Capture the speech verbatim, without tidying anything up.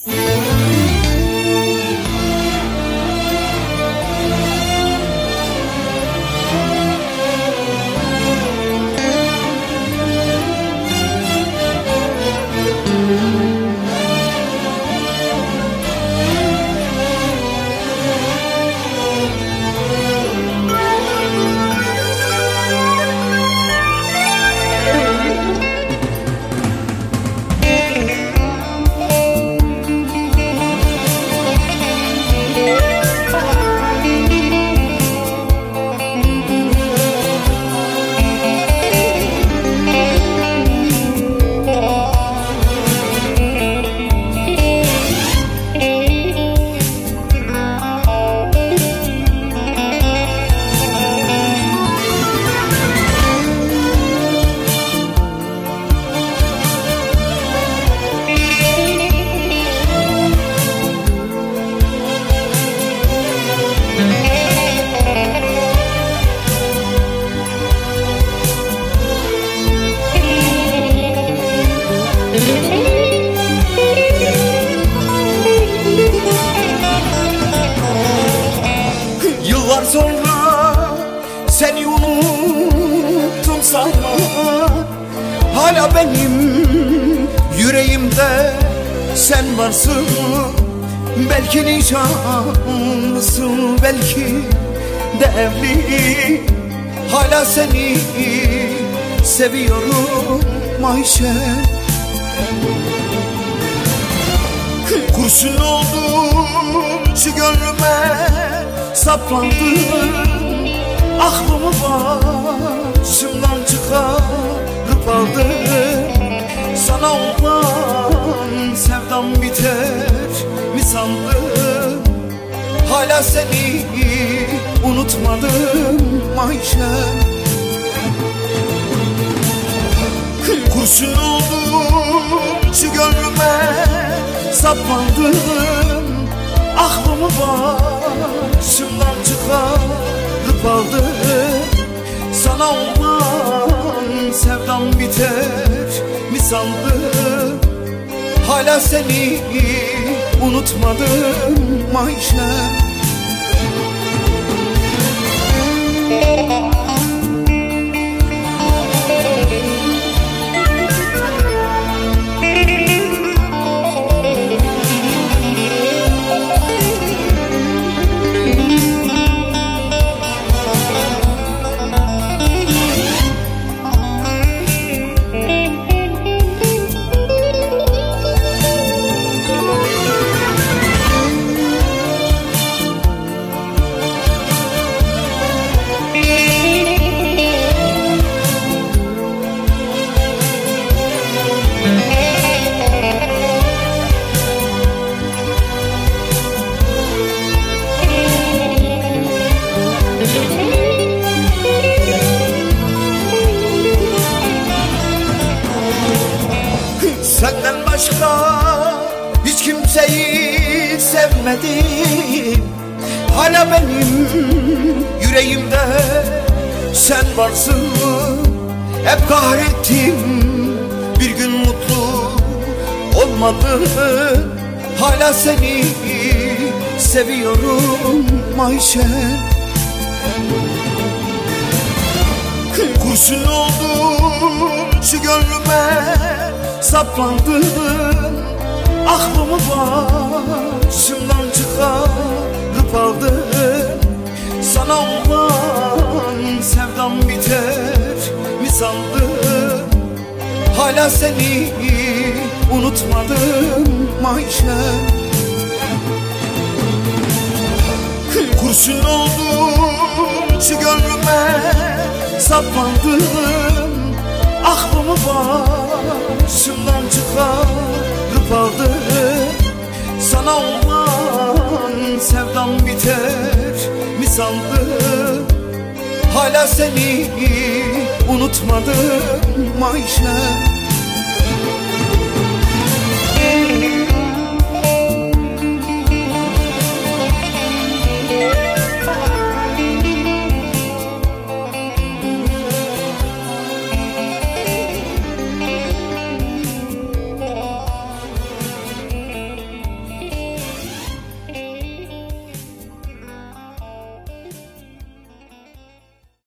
Yıllar sonra seni unuttum sanma, hala benim yüreğimde sen varsın. Belki nişanlısın, belki de evli, hala seni seviyorum Ayşe. Kurşun oldum şu gönlüme saplandım, aklımı başımdan çıkarıp aldım. Sana olan sevdam biter mi sandım, hala seni unutmadım Ayşe. Kurşun oldum şu gönlüme saplandım, aklımı başımdan çıkarıp aldım. Sana olan sevdam biter mi sandım, hala seni unutmadım Ayşe. Senden başka hiç kimseyi sevmedim, hala benim yüreğimde sen varsın. Hep kahrettim, bir gün mutlu olmadım, hala seni seviyorum Ayşe. Kurşun oldum şu gönlüme saplandım, aklımı başımdan çıkarıp aldım. Sana olan sevdam biter mi sandım, hala seni unutmadım Ayşe. Kurşun oldum şu gönlüme saplandım, aklımı başımdan çıkarıp aldım. Sana olan sevdam biter mi sandım, hala seni unutmadım Ayşe.